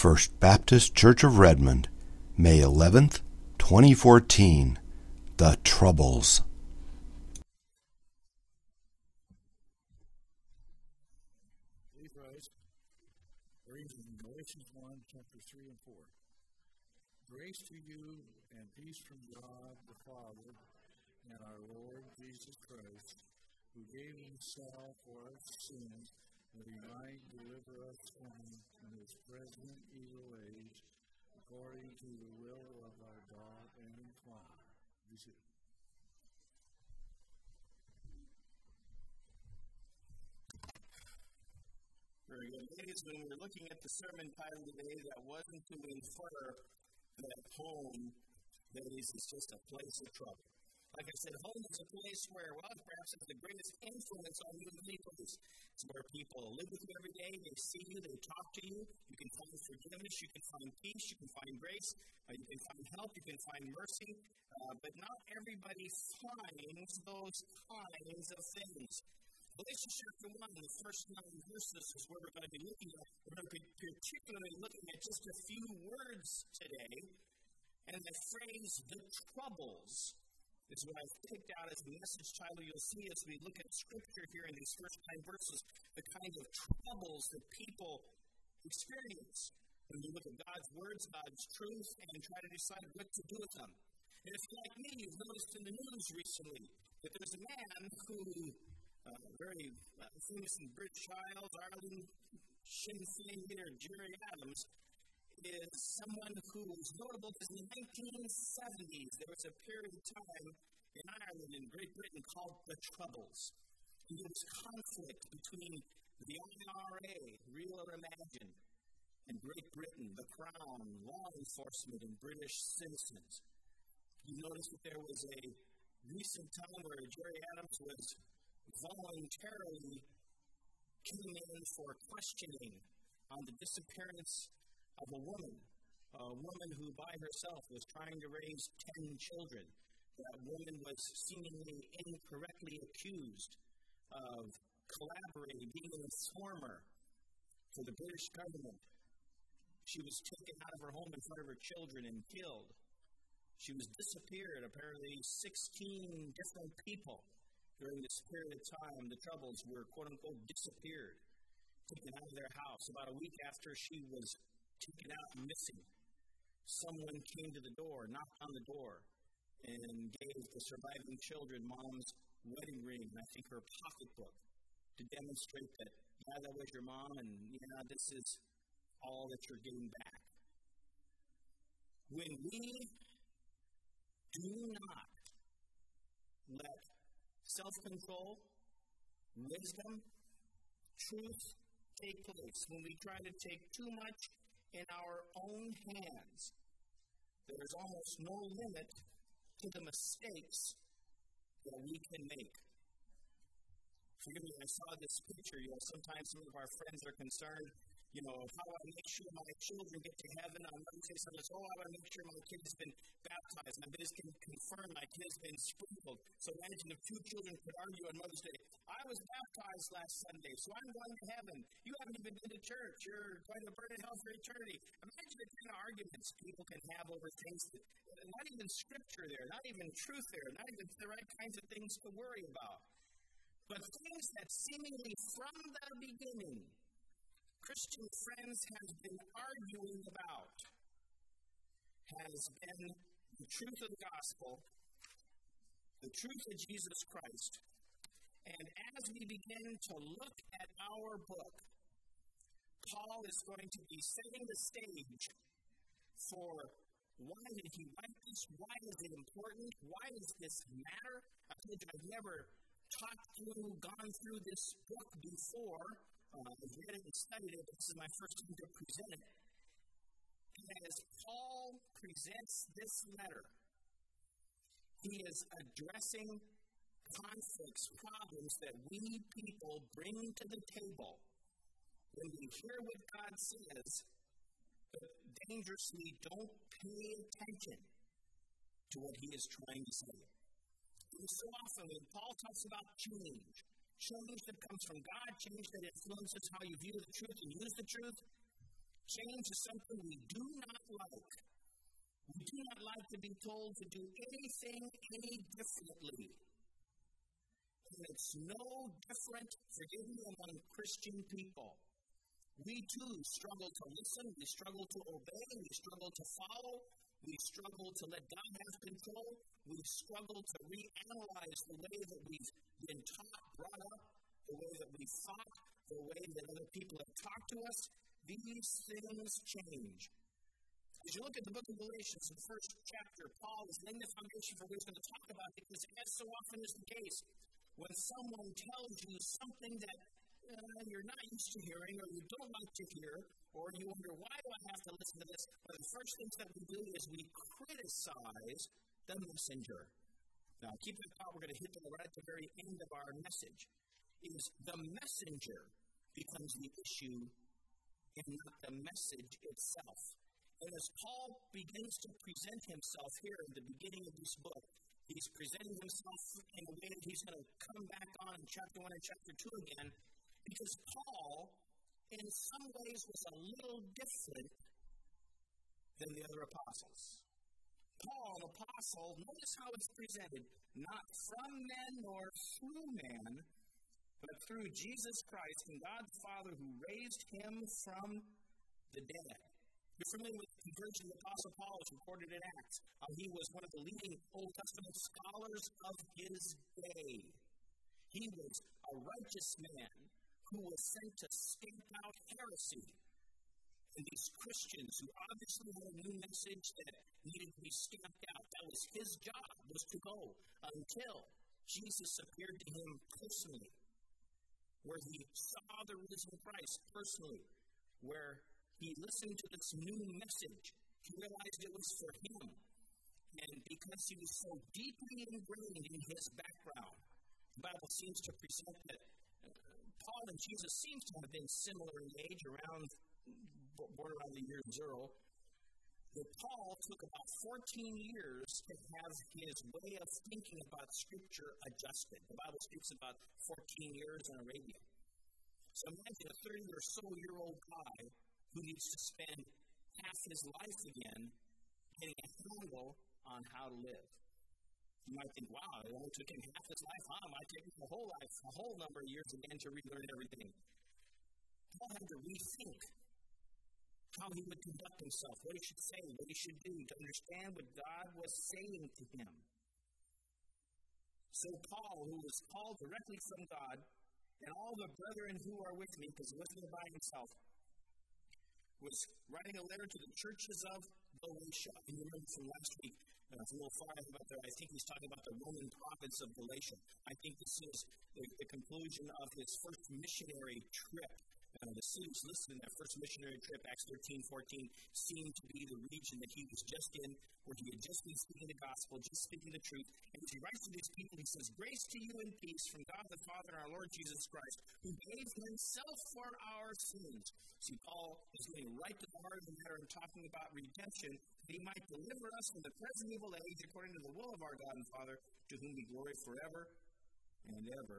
First Baptist Church of Redmond, May 11th, 2014. The Troubles. Please rise. Reading from Galatians 1, chapters 3 and 4. Grace to you and peace from God the Father and our Lord Jesus Christ, who gave himself for our sins, that he might deliver us from this present evil age, according to the will of our God and Father. Be seated. Very good. Ladies, when we're looking at the sermon title today, that wasn't to infer that home, ladies, is just a place of trouble. Like I said, home is a place where, well, perhaps it's the greatest influence on you people. It's where people live with you every day. They see you. They talk to you. You can find forgiveness. You can find peace. You can find grace. You can find help. You can find mercy. But not everybody finds those kinds of things. Galatians chapter 1, the first 9 verses is where we're going to be looking at. We're going to be particularly looking at just a few words today. And the phrase, the troubles, is what I've picked out as a message title. You'll see as we look at Scripture here in these first 9 verses, the kind of troubles that people experience when you look at God's words, God's truth, and try to decide what to do with them. And if you're like me, you've noticed in the news recently that there's a man who, very famous in British Isles, Ireland, Sinn Féin leader Gerry Adams, is someone who was notable because in the 1970s there was a period of time in Ireland and Great Britain called the Troubles. And there was conflict between the IRA, Real or Imagine, and Great Britain, the Crown, law enforcement, and British citizens. You notice that there was a recent time where Gerry Adams was voluntarily came in for questioning on the disappearance of a woman who by herself was trying to raise 10 children. That woman was seemingly incorrectly accused of collaborating, being an informer for the British government. She was taken out of her home in front of her children and killed. She was disappeared, apparently 16 different people during this period of time. The Troubles were, quote-unquote, disappeared, taken out of their house. About a week after she was taken out missing, someone came to the door, knocked on the door, and gave the surviving children mom's wedding ring, and I think her pocketbook, to demonstrate that, yeah, that was your mom, and yeah, this is all that you're getting back. When we do not let self-control, wisdom, truth take place, when we try to take too much in our own hands, there is almost no limit to the mistakes that we can make. Forgive me, I saw this picture. Sometimes some of our friends are concerned, how I make sure my children get to heaven. On Wednesday, someone says, I want to make sure my kid has been baptized. My kid can confirm my kid has been sprinkled. So imagine if 2 children could argue on Mother's Day. I was baptized last Sunday, so I'm going to heaven. You haven't even been to church. You're going to burn in hell for eternity. Imagine the kind of arguments people can have over things that, not even Scripture there, not even truth there, not even the right kinds of things to worry about. But things that seemingly from the beginning, Christian friends have been arguing about, has been the truth of the gospel, the truth of Jesus Christ. And as we begin to look at our book, Paul is going to be setting the stage for why did he write this? Why is it important? Why does this matter? I told you I've never gone through this book before. I've read it and studied it, but this is my first time to present it. And as Paul presents this letter, he is addressing conflicts, problems that we people bring to the table when we hear what God says, but dangerously don't pay attention to what he is trying to say. And so often when Paul talks about change that comes from God, change that influences how you view the truth and use the truth, Change is something we do not like. We do not like to be told to do anything any differently. And it's no different, forgive me, among Christian people. We too struggle to listen, we struggle to obey, we struggle to follow, we struggle to let God have control, we struggle to reanalyze the way that we've been taught, brought up, the way that we thought, the way that other people have talked to us. These things change. As you look at the book of Galatians, in the first chapter, Paul is laying the foundation for what he's going to talk about, because as so often is the case, when someone tells you something that you're not used to hearing, or you don't like to hear, or you wonder, why do I have to listen to this? One of the first things that we do is we criticize the messenger. Now, keep in mind, we're going to hit that right at the very end of our message, is the messenger becomes the issue and not the message itself. And as Paul begins to present himself here in the beginning of this book, he's presenting himself in a way that he's going to come back on in chapter 1 and chapter 2 again, because Paul, in some ways, was a little different than the other apostles. Paul, an apostle, notice how it's presented, not from men nor through man, but through Jesus Christ and God the Father who raised him from the dead. You're familiar with the conversion of the Apostle Paul as recorded in Acts. He was one of the leading Old Testament scholars of his day. He was a righteous man who was sent to stamp out heresy. And these Christians who obviously had a new message that needed to be stamped out, that was his job, was to go until Jesus appeared to him personally, where he saw the risen Christ personally, where he listened to this new message. He realized it was for him. And because he was so deeply ingrained in his background, the Bible seems to present that Paul and Jesus seems to have been similar in age, born around the year zero. But Paul took about 14 years to have his way of thinking about Scripture adjusted. The Bible speaks about 14 years in Arabia. So imagine a 30 or so year old guy who needs to spend half his life again getting a handle on how to live. You might think, wow, it only took him half his life. It might take him a whole life, a whole number of years again to relearn everything. Paul had to rethink how he would conduct himself, what he should say, what he should do, to understand what God was saying to him. So Paul, who was called directly from God, and all the brethren who are with me, because he wasn't there by himself, was writing a letter to the churches of Galatia. And you remember from last week, it's a little far about there, I think he's talking about the Roman province of Galatia. I think this is the conclusion of his first missionary trip. The cities listed in that first missionary trip, Acts 13:14, seemed to be the region that he was just in, where he had just been speaking the gospel, just speaking the truth. And as he writes to these people, he says, "Grace to you and peace from God the Father and our Lord Jesus Christ, who gave himself for our sins." See, Paul is getting right to the heart of the matter and talking about redemption, that he might deliver us from the present evil age according to the will of our God and Father, to whom be glory forever and ever.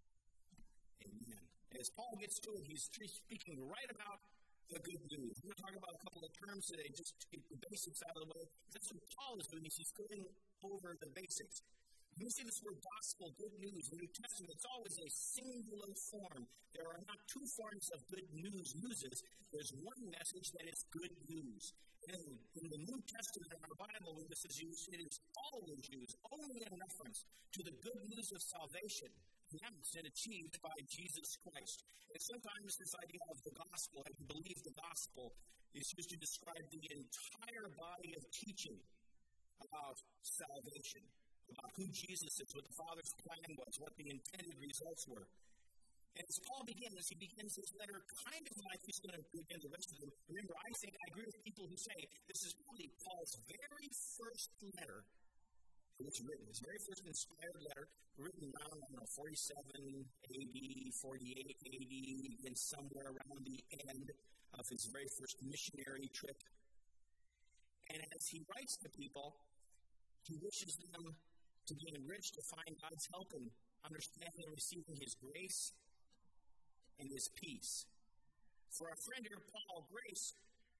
Amen. As Paul gets to it, he's speaking right about the good news. We're going to talk about a couple of terms today, just to get the basics out of the way. That's what Paul is doing, is he's going over the basics. When you see this word gospel, good news, in the New Testament, it's always a singular form. There are not two forms of good newses. There's one message that is good news. And in the New Testament, in our Bible, when this is used, it is always used only in reference to the good news of salvation, announced and achieved by Jesus Christ. And sometimes this idea of the gospel, and to believe the gospel, is used to describe the entire body of teaching about salvation, about who Jesus is, what the Father's plan was, what the intended results were. And as Paul begins, he begins his letter kind of like he's going to begin the rest of them. Remember, I agree with people who say this is probably Paul's very first letter that was written, his very first inspired letter, written around, 47 AD, 48 AD, and somewhere around the end of his very first missionary trip. And as he writes to people, he wishes them to be enriched, to find God's help in understanding and receiving his grace and his peace. For our friend here, Paul, grace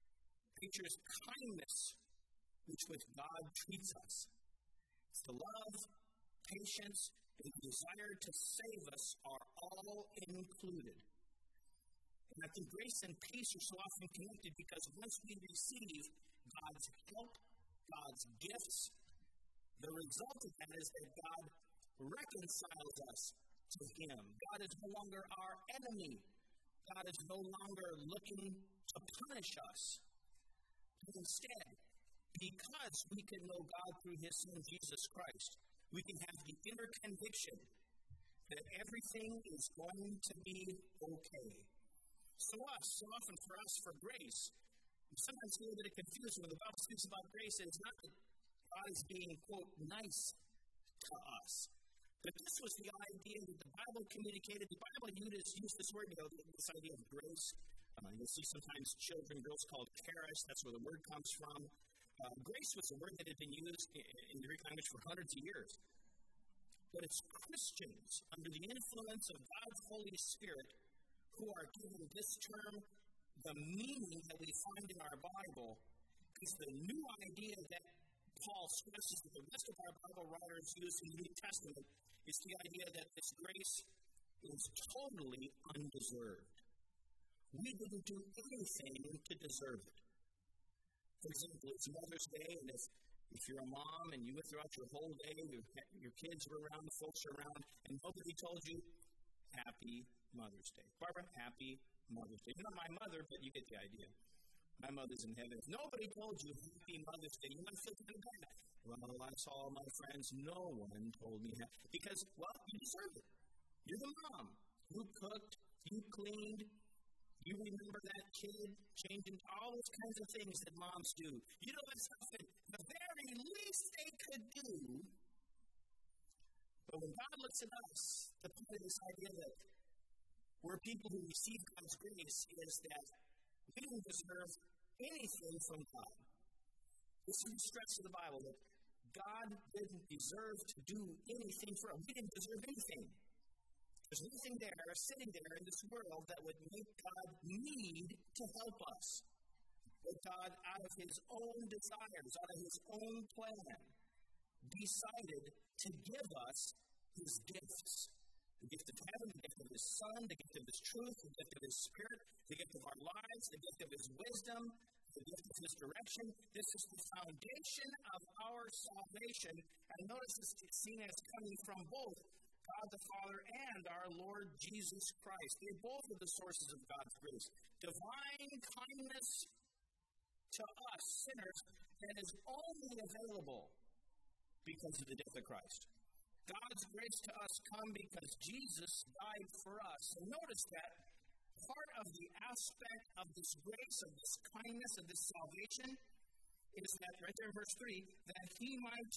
pictures kindness, which with God treats us. It's the love, patience, and desire to save us are all included. And I think grace and peace are so often connected because once we receive God's help, God's gifts, the result of that is that God reconciles us to Him. God is no longer our enemy. God is no longer looking to punish us. But instead, because we can know God through His Son, Jesus Christ, we can have the inner conviction that everything is going to be okay. So often for us, for grace, we sometimes get a little bit of confusion when the Bible speaks about grace. It's not that God is being, quote, nice to us. But this was the idea that the Bible communicated. The Bible used this word, this idea of grace. You'll see sometimes children, girls called charis. That's where the word comes from. Grace was a word that had been used in the Greek language for hundreds of years. But it's Christians, under the influence of God's Holy Spirit, who are giving this term the meaning that we find in our Bible. Because the new idea that Paul stresses that the rest of our Bible writers use in the New Testament is the idea that this grace is totally undeserved. We didn't do anything to deserve it. For example, it's Mother's Day, and if you're a mom and you went throughout your whole day, your kids were around, the folks are around, and nobody told you, Happy Mother's Day. Barbara, Happy Mother's Day. You're not my mother, but you get the idea. My mother's in heaven. If nobody told you Happy Mother's Day, you might feel kind of bad. Well, I saw all my friends. No one told me that. Because, well, you deserve it. You're the mom. You cooked. You cleaned. You remember that kid changing all those kinds of things that moms do. You know that stuff that the very least they could do. But when God looks at us, the point of this idea that we're people who receive God's grace is that we didn't deserve anything from God. This is the stress of the Bible, that God didn't deserve to do anything for us. We didn't deserve anything. There's nothing there, sitting there in this world that would make God need to help us. But God, out of His own desires, out of His own plan, decided to give us His gifts. The gift of heaven, the gift of His Son, the gift of His truth, the gift of His Spirit, the gift of our lives, the gift of His wisdom, the gift of His direction. This is the foundation of our salvation. And notice this is seen as coming from both God the Father and our Lord Jesus Christ. They both are the sources of God's grace. Divine kindness to us, sinners, that is only available because of the death of Christ. God's grace to us come because Jesus died for us. And notice that part of the aspect of this grace, of this kindness, of this salvation, is that, right there in verse 3, that He might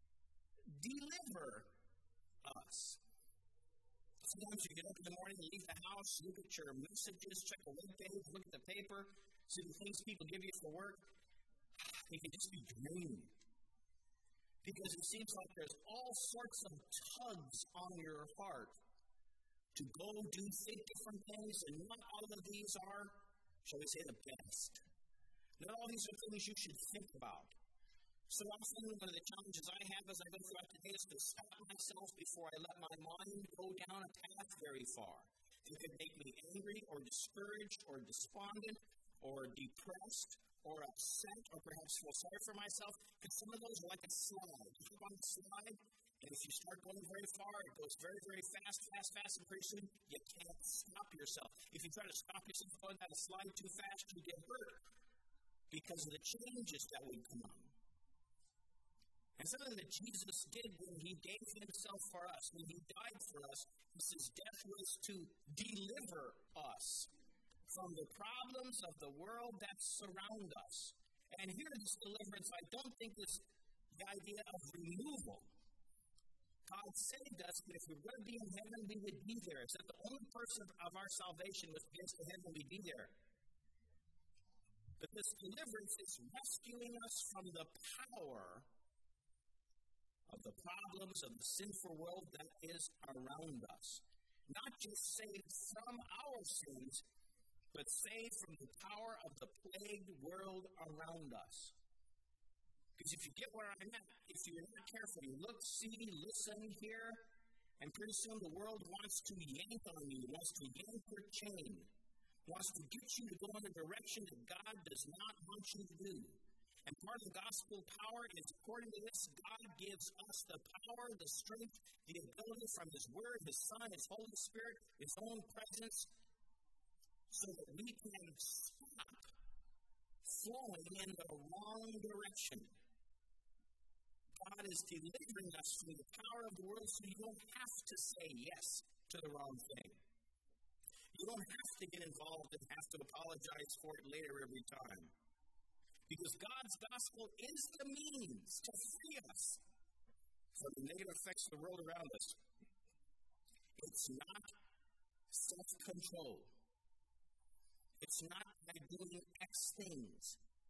deliver us. Sometimes you get up in the morning, you leave the house, look at your messages, check the web page, look at the paper, see the things people give you for work. They can just be draining. Because it seems like there's all sorts of tugs on your heart to go do different things, and not all of these are, shall we say, the best. Not all these are things you should think about. So often, one of the challenges I have as I go throughout the day is to stop myself before I let my mind go down a path very far. It could make me angry or discouraged or despondent or depressed or upset or perhaps feel sorry for myself, because some of those are like a slide. You hop on the slide, and if you start going very far, it goes very, very fast, and pretty soon you can't stop yourself. If you try to stop yourself going down a slide too fast, you get hurt because of the changes that would come on. And something that Jesus did when He gave Himself for us, when He died for us, His death was to deliver us from the problems of the world that surround us. And here in this deliverance, I don't think is the idea of removal. God saved us, but if we were going to be in heaven, we would be there. It's that the only person of our salvation was against the heaven, we'd be there. But this deliverance is rescuing us from the power of the problems of the sinful world that is around us. Not just saved from our sins, but saved from the power of the plagued world around us. Because if you get where I'm at, if you're not careful, you look, see, listen, hear, and pretty soon the world wants to yank on you, wants to yank your chain, wants to get you to go in a direction that God does not want you to do. And part of the gospel power is, according to this, God gives us the power, the strength, the ability from His Word, His Son, His Holy Spirit, His own presence, so that we can stop flowing in the wrong direction. God is delivering us from the power of the world so you don't have to say yes to the wrong thing. You don't have to get involved and have to apologize for it later every time. Because God's gospel is the means to free us from the negative effects of the world around us. It's not self-control. It's not by doing X things.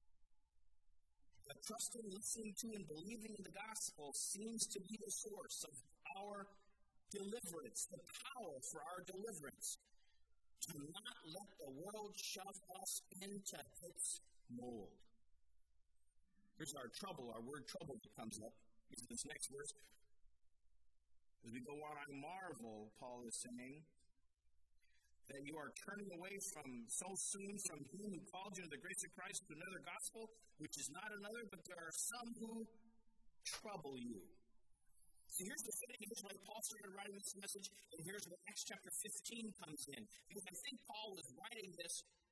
But trusting, listening to, and believing in the gospel seems to be the source of our deliverance, the power for our deliverance. To not let the world shove us into its mold. Here's our trouble, our word trouble that comes up in this next verse. As we go on, I marvel, Paul is saying, that you are turning away from so soon from Him who called you to the grace of Christ to another gospel, which is not another, but there are some who trouble you. So here's the fitting, here's why Paul started writing this message, and here's where Acts chapter 15 comes in. Because I think Paul was writing this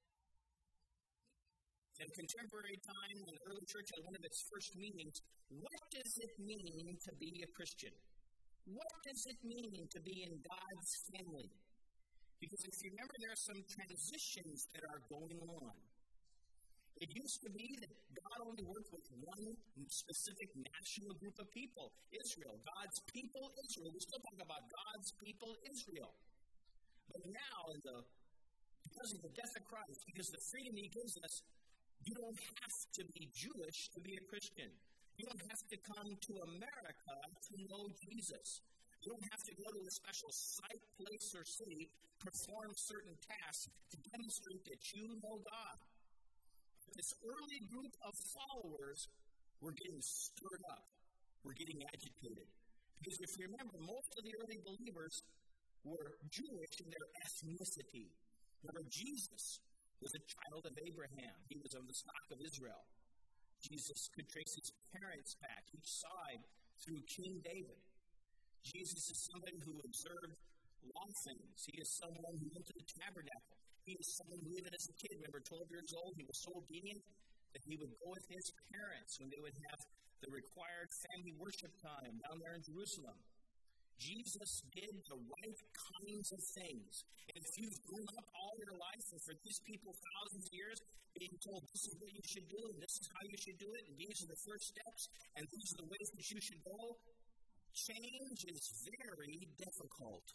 in contemporary time, when the early church had one of its first meetings. What does it mean to be a Christian? What does it mean to be in God's family? Because if you remember, there are some transitions that are going on. It used to be that God only worked with one specific national group of people, Israel. God's people, Israel. We still talk about God's people, Israel. But now, because of the death of Christ, because of the freedom He gives us, you don't have to be Jewish to be a Christian. You don't have to come to America to know Jesus. You don't have to go to a special site, place, or city, perform certain tasks to demonstrate that you know God. This early group of followers were getting stirred up. Were getting agitated. Because if you remember, most of the early believers were Jewish in their ethnicity. Remember, Jesus was a child of Abraham. He was of the stock of Israel. Jesus could trace his parents back, each side, through King David. Jesus is somebody who observed law things. He is someone who went to the tabernacle. He is someone who, even as a kid, remember 12 years old, he was so obedient that he would go with his parents when they would have the required family worship time down there in Jerusalem. Jesus did the right kinds of things. And if you've grown up all your life, and for these people thousands of years, being told this is what you should do, and this is how you should do it, and these are the first steps, and these are the ways that you should go, change is very difficult.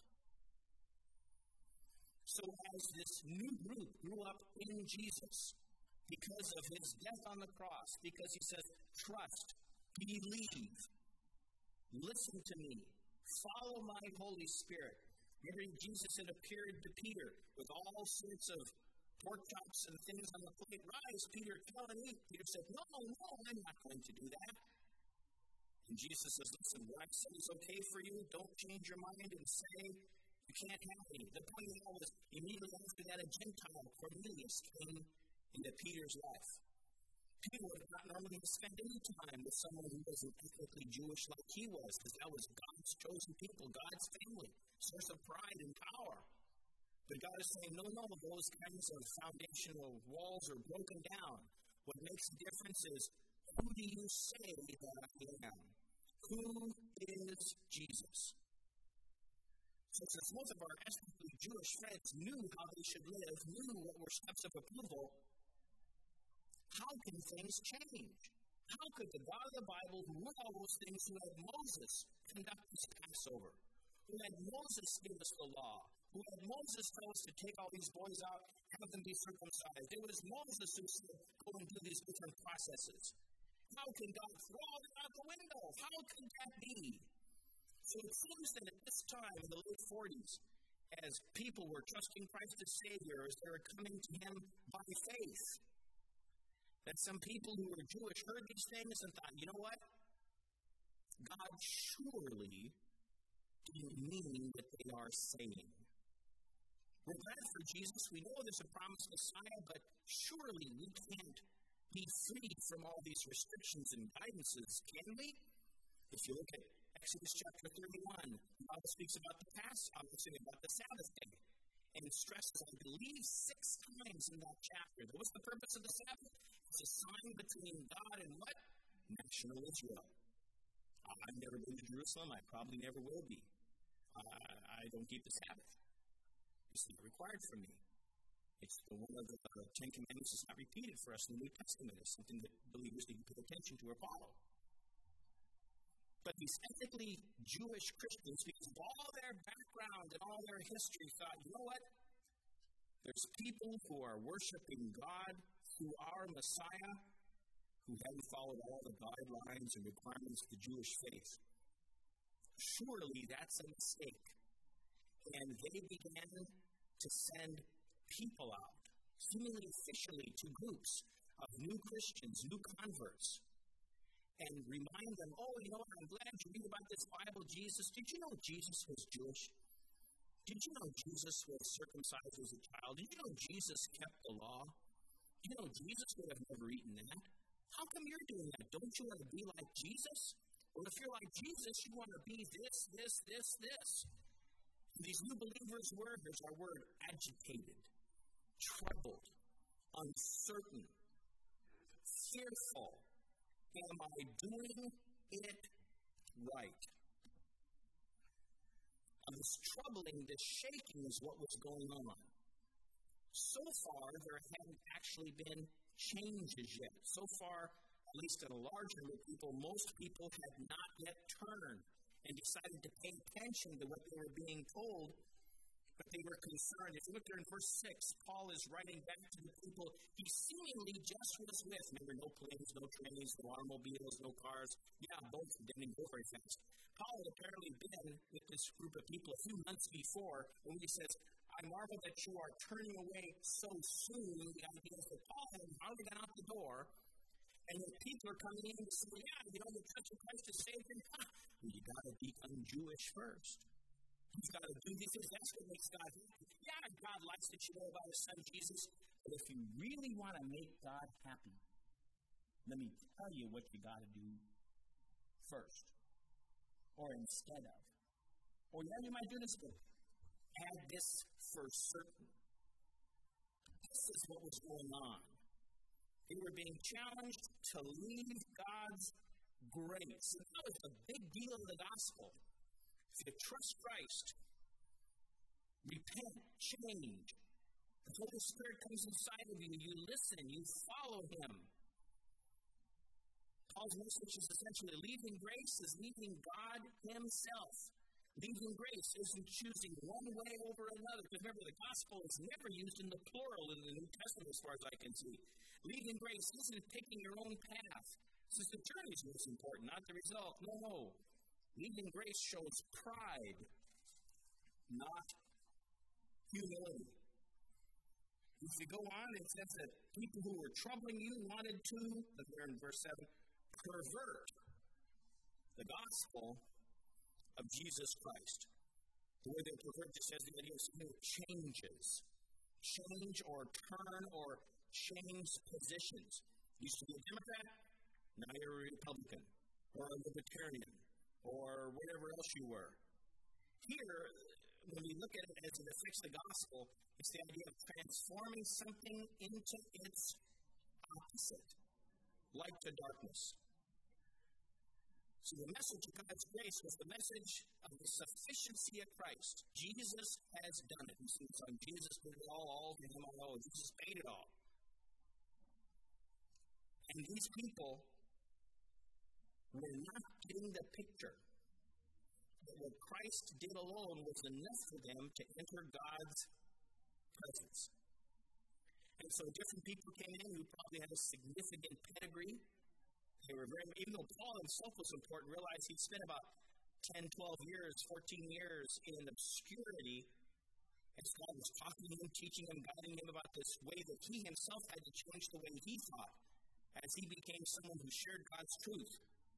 So as this new group grew up in Jesus, because of His death on the cross, because He says, trust, believe, listen to me, follow my Holy Spirit. Remember, Jesus had appeared to Peter with all sorts of pork chops and things on the plate. Rise, Peter, kill and eat. Peter said, no, I'm not going to do that. And Jesus says, listen, what I've said is okay for you. Don't change your mind and say you can't have any. The point now was, immediately after that, a Gentile, Cornelius, came into Peter's life. Peter would not normally spend any time with someone who wasn't ethnically Jewish like he was, because that was God's chosen people, God's family, source of pride and power. But God is saying, no, those kinds of foundational walls are broken down. What makes the difference is, who do you say that I am? Who is Jesus? So since most of our ethnically Jewish friends knew how they should live, knew what were steps of approval, how can things change? How could the God of the Bible, who knew all those things, who had Moses conduct this Passover, who had Moses give us the law, who had Moses tell us to take all these boys out, have them be circumcised? It was Moses who said, go and do these different processes. How can God throw all that out the window? How could that be? So it seems that at this time, in the late 40s, as people were trusting Christ as Savior, as they were coming to Him by faith. That some people who were Jewish heard these things and thought, you know what? God surely didn't mean what they are saying. We're glad for Jesus. We know there's a promised Messiah, but surely we can't be freed from all these restrictions and guidances, can we? If you look at Exodus chapter 31, the Bible speaks about the about the Sabbath day, and it stresses, I believe, 6 times in that chapter. What's the purpose of the Sabbath? It's a sign between God and what? National Israel. I've never been to Jerusalem. I probably never will be. I don't keep the Sabbath. It's not required for me. It's one of the 10 Commandments is not repeated for us in the New Testament. It's something that believers need to pay attention to or follow. But these ethnically Jewish Christians, because of all their background and all their history, thought, you know what? There's people who are worshiping God through our Messiah who hadn't followed all the guidelines and requirements of the Jewish faith. Surely that's a mistake. And they began to send people out, seemingly officially, to groups of new Christians, new converts, and remind them, oh, you know what, I'm glad you read about this Bible, Jesus. Did you know Jesus was Jewish? Did you know Jesus was circumcised as a child? Did you know Jesus kept the law? Did you know Jesus would have never eaten that? How come you're doing that? Don't you want to be like Jesus? Well, if you're like Jesus, you want to be this. These new believers were, here's our word, agitated, troubled, uncertain, fearful. Am I doing it right? And this troubling, this shaking is what was going on. So far, there hadn't actually been changes yet. So far, at least in a large number of people, most people had not yet turned and decided to pay attention to what they were being told, but they were concerned. If you look there in verse 6, Paul is writing back to the people he seemingly just was with. Remember, no planes, no trains, no automobiles, no cars. Yeah, both didn't go very fast. Paul had apparently been with this group of people a few months before when he says, I marvel that you are turning away so soon. The idea is that Paul had already got out the door, and the people are coming in to say, yeah, you know, the Church of Christ is Savior. Well, you got to become Jewish first. You've got to do these things. That's what makes God happy. Yeah, God likes that you know about His Son Jesus, but if you really want to make God happy, let me tell you what you got to do first, or instead of. Or yeah, you might do this, but add this for certain. This is what was going on. They were being challenged to leave God's grace. And that was the big deal of the gospel. If you trust Christ, repent, change, the Holy Spirit comes inside of you, you listen, you follow Him. Paul's message is essentially leaving grace is leaving God Himself. Leaving grace isn't choosing one way over another. Because remember, the gospel is never used in the plural in the New Testament as far as I can see. Leaving grace isn't taking your own path. Since the journey is most important, not the result. No. Leaving grace shows pride, not humility. If you go on, it says that people who were troubling you wanted to, there in verse 7, pervert the gospel of Jesus Christ. The way they pervert just says the idea of changes. Change or turn or change positions. You used to be a Democrat, now you're a Republican, or a Libertarian, or whatever else you were. Here, when we look at it as it affects the gospel, it's the idea of transforming something into its opposite, light to darkness. So the message of God's grace was the message of the sufficiency of Christ. Jesus has done it. His Son Jesus did it all to Him all. Jesus paid it all. And these people were not getting the picture that what Christ did alone was enough for them to enter God's presence. And so different people came in who probably had a significant pedigree. They were even though Paul himself was important, realized he'd spent about 10, 12 years, 14 years in obscurity. as God was talking to him, teaching him, guiding him about this way that he himself had to change the way he thought as he became someone who shared God's truth.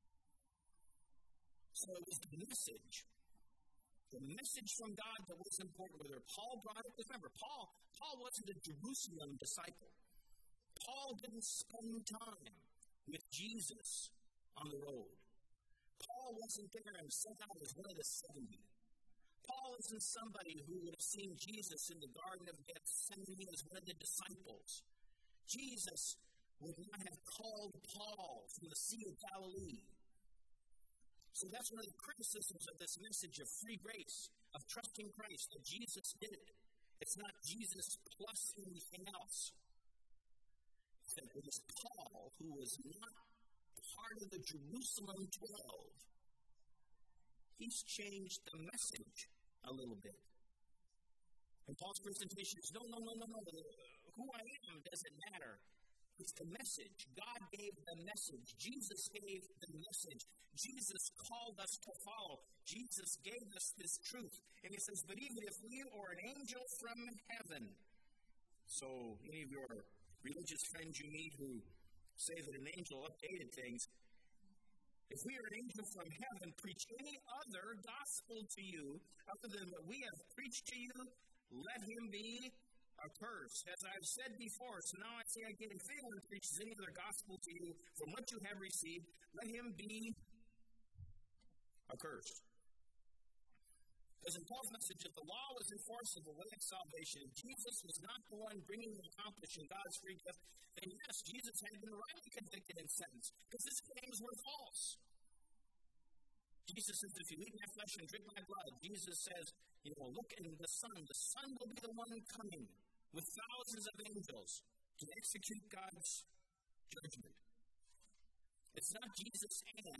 So it was the message from God that was important. Whether Paul brought it, remember, Paul wasn't a Jerusalem disciple. Paul didn't spend time with Jesus on the road. Paul wasn't there and sent out as one of the 70. Paul isn't somebody who would have seen Jesus in the Garden of Gethsemane as one of the disciples. Jesus would not have called Paul from the Sea of Galilee. So that's one of the criticisms of this message of free grace, of trusting Christ, that Jesus did it. It's not Jesus plus anything else. That it is Paul who was not part of the Jerusalem 12. He's changed the message a little bit. And Paul's presentation is, no. Who I am doesn't matter. It's the message. God gave the message. Jesus gave the message. Jesus called us to follow. Jesus gave us this truth. And he says, but even if we or an angel from heaven, so any of your religious friends you meet who say that an angel updated things, if we are an angel from heaven, preach any other gospel to you other than what we have preached to you, let him be accursed. As I've said before, so now I say again, if anyone preaches any other gospel to you from what you have received, let him be accursed. Because in Paul's message, if the law was enforced as a way of salvation, Jesus was not the one bringing and accomplishing God's free gift, then yes, Jesus had been rightly convicted and sentenced, because his claims were false. Jesus says, if you eat my flesh and drink my blood, Jesus says, look in the Son will be the one coming with thousands of angels to execute God's judgment. It's not Jesus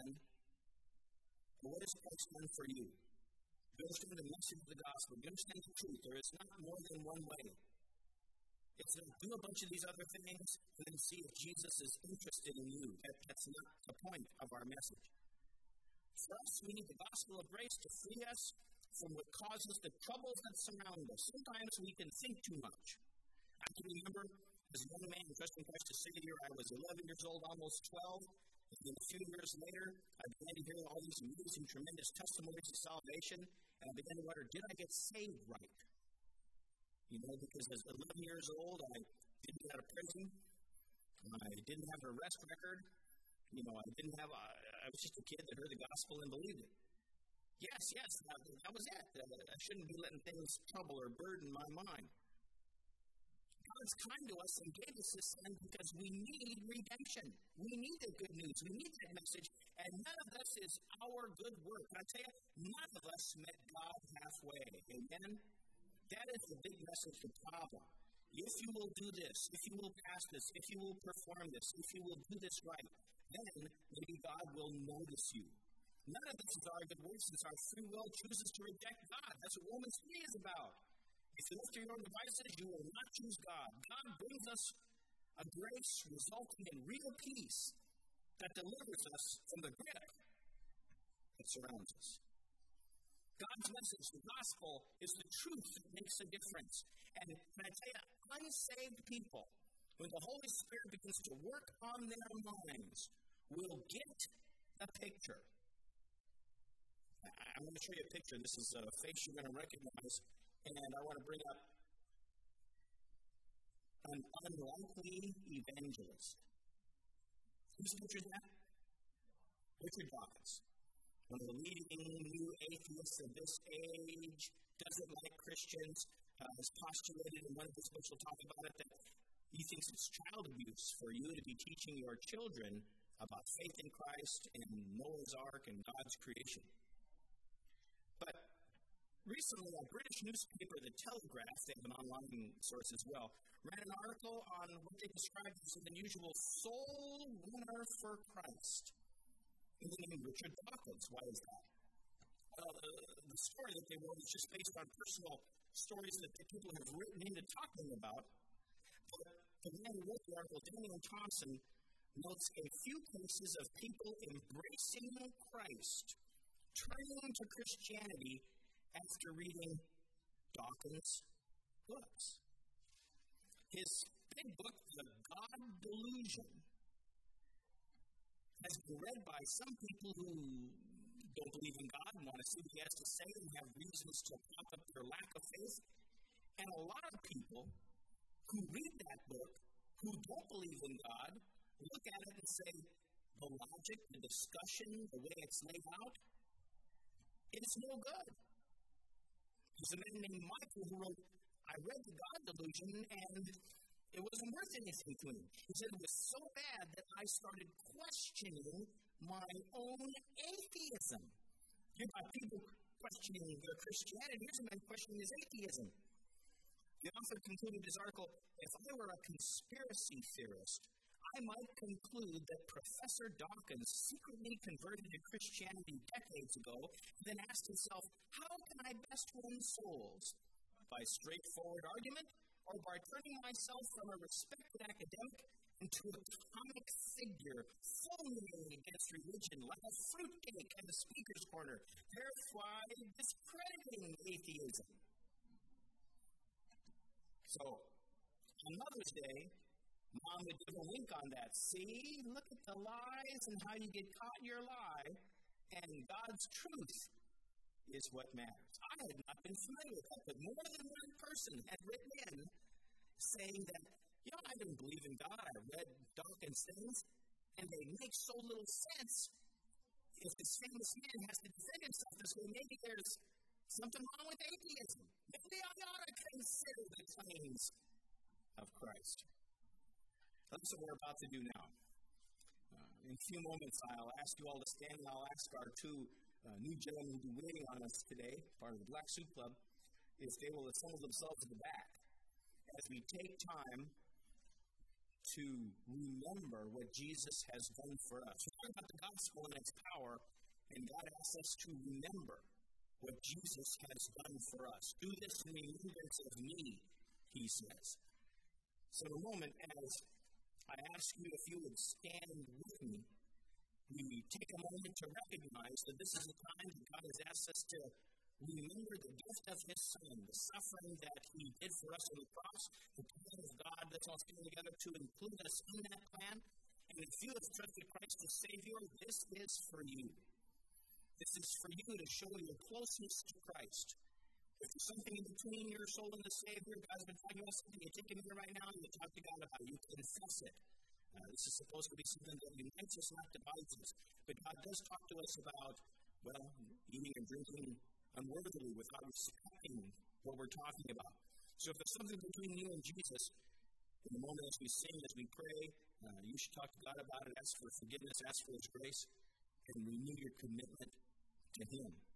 but what has Christ done for you? You understand the message of the gospel. You understand the truth. There is not more than one way. It's not do a bunch of these other things and then see if Jesus is interested in you. That's not the point of our message. For us, we need the gospel of grace to free us from what causes the troubles that surround us. Sometimes we can think too much. I can remember as a young man trusting Christ to say here, I was 11 years old, almost 12. And then a few years later, I began to hear all these amazing, tremendous testimonies of salvation, and I began to wonder, did I get saved right? Because as 11 years old, I didn't get out of prison. I didn't have an arrest record. I was just a kid that heard the gospel and believed it. Yes, that was it. I shouldn't be letting things trouble or burden my mind. God's kind to us and gave us this son because we need redemption. We need the good news. We need that message. And none of this is our good work. I tell you, none of us met God halfway. Amen? That is the big message, the problem. If you will do this, if you will pass this, if you will perform this, if you will do this right, then maybe God will notice you. None of this is our good work since our free will chooses to reject God. That's what Romans 3 is about. If you lift your own devices, you will not choose God. God brings us a grace resulting in real peace that delivers us from the grip that surrounds us. God's message, the gospel, is the truth that makes a difference. And can I tell you, unsaved people, when the Holy Spirit begins to work on their minds, will get a picture. I'm going to show you a picture. This is a face you're going to recognize. And I want to bring up an unlikely evangelist. Who's pictured that? Richard Dawkins. One of the leading new atheists of this age, doesn't like Christians, has postulated in one of his books, we'll talk about it, that he thinks it's child abuse for you to be teaching your children about faith in Christ and Noah's Ark and God's creation. But recently, a British newspaper, The Telegraph, they have an online source as well, ran an article on what they described as an unusual soul winner for Christ. And they named Richard Dawkins. Why is that? The story that they wrote is just based on personal stories that the people have written into talking about. But the man who wrote the article, Daniel Thompson, notes a few cases of people embracing Christ, turning to Christianity after reading Dawkins books. His big book, The God Delusion, has been read by some people who don't believe in God and want to see what he has to say and have reasons to prop up their lack of faith. And a lot of people who read that book, who don't believe in God, look at it and say, the logic, the discussion, the way it's laid out, it's no good. There's a man named Michael who wrote, I read The God Delusion and it wasn't worth anything to me. He said it was so bad that I started questioning my own atheism. You've got people questioning their Christianity. Here's a man questioning his atheism. The author concluded his article, if I were a conspiracy theorist, I might conclude that Professor Dawkins secretly converted to Christianity decades ago, then asked himself, how can I best win souls? By straightforward argument, or by turning myself from a respected academic into a comic figure, fulminating against religion like a fruitcake at the speaker's corner, thereby discrediting atheism. So, on Mother's Day, Mom would give a wink on that. See, look at the lies and how you get caught in your lie, and God's truth is what matters. I had not been familiar with that, but more than one person had written in saying that, I didn't believe in God. I read Dawkins' things, and they make so little sense. If this famous man has to defend himself this way, maybe there's something wrong with atheism. Maybe I ought to consider the claims of Christ. That's what we're about to do now. In a few moments, I'll ask you all to stand, and I'll ask our two new gentlemen who will be waiting on us today, part of the Black Soup Club, if they will assemble themselves at the back as we take time to remember what Jesus has done for us. We're talking about the gospel and its power, and God asks us to remember what Jesus has done for us. Do this in remembrance of me, he says. So in a moment, as I ask you if you would stand with me, we take a moment to recognize that this is the time that God has asked us to remember the gift of his Son, the suffering that he did for us on the cross, the plan of God that's all coming together to include us in that plan. And if you have trusted Christ as Savior, this is for you. This is for you to show your closeness to Christ. If there's something in between your soul and the Savior, God's been talking about something, you take him in right now and you talk to God about it. You confess it. This is supposed to be something that unites us, not divides us. But God does talk to us about, eating and drinking unworthily without respecting what we're talking about. So if there's something between you and Jesus, in the moment as we sing, as we pray, you should talk to God about it, ask for forgiveness, ask for his grace, and renew your commitment to him.